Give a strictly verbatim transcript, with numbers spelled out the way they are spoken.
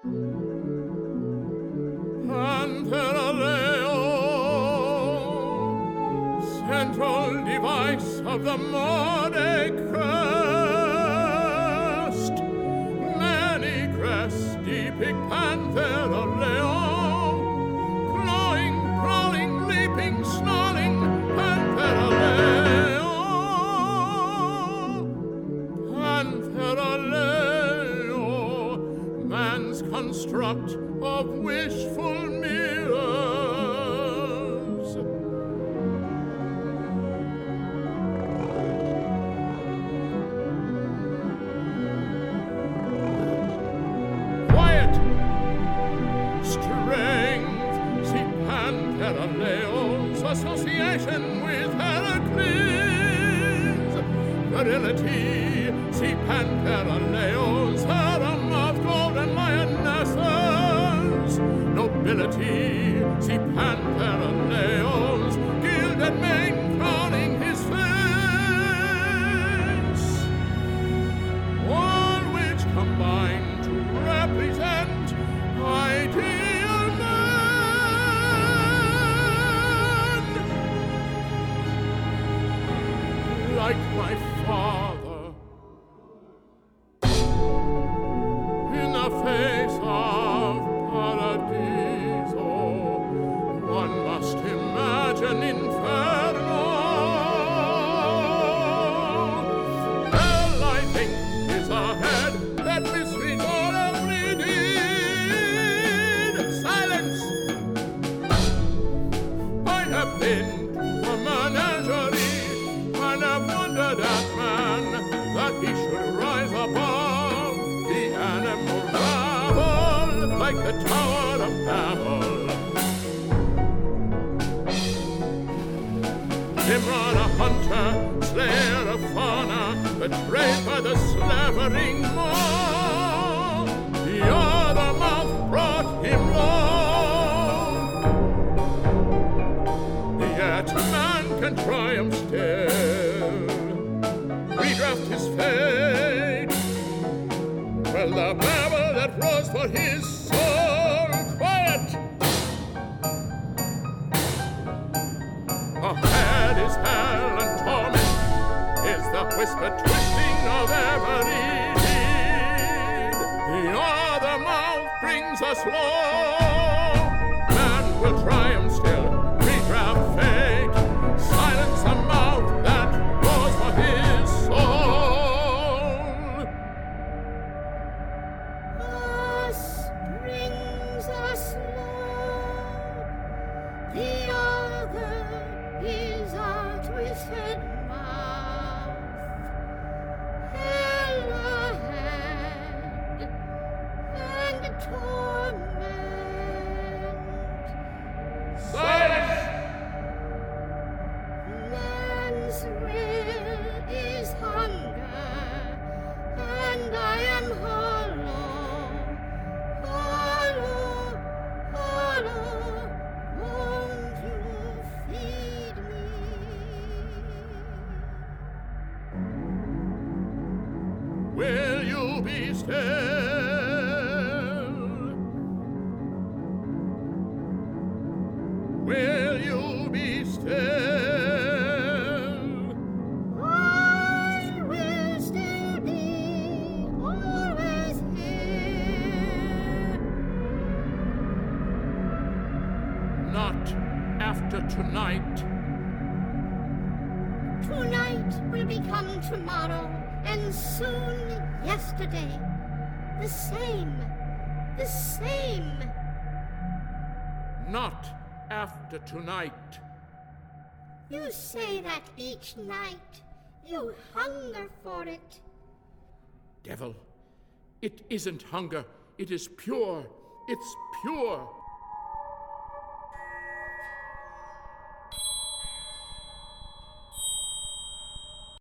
Pantera Leo, central device of the Morde crest, many crests depict Pantera Leo, clawing, crawling, leaping, snarling, Pantera Leo, Pantera Leo, man's construct of wishful mirrors. Quiet! Strength! See Pantera Leo's association with Heracles. Virility! See Pantera Leo's harem of golden lionesses. Nobility, see Pantera Leo's gilded mane crowning his face, all which combine to represent ideal man, like my father, in the face of Paradiso, one must imagine Inferno. Hell, I think, is ahead. Let me sweet all every deed. Silence! I have been to a menagerie, and have wondered at man that he should rise above the animal rabble like the Tower of Babel. Nimrod, a hunter, slayer of fauna, betrayed by the slavering maw. The other mouth brought him low. Yet man can triumph still, redraft his fate. Well, the babble that rose for his soul, quiet! Ahead is hell and torment, is the whispered twisting of every deed. The other mouth brings us low. Man will triumph still, redraft fate, silence the mouth that rose for his soul. Us brings us low, the other is our twisted mouth. Hell ahead and torment. Silence! Man's will is hunger, and I am hollow, hollow, hollow. Won't you feed me? Will you be still? Will you be still? I will still be always here. Not after tonight. Tonight will become tomorrow, and soon yesterday. The same, the same. Not after tonight. You say that each night. You hunger for it. Devil, it isn't hunger. It is pure. It's pure.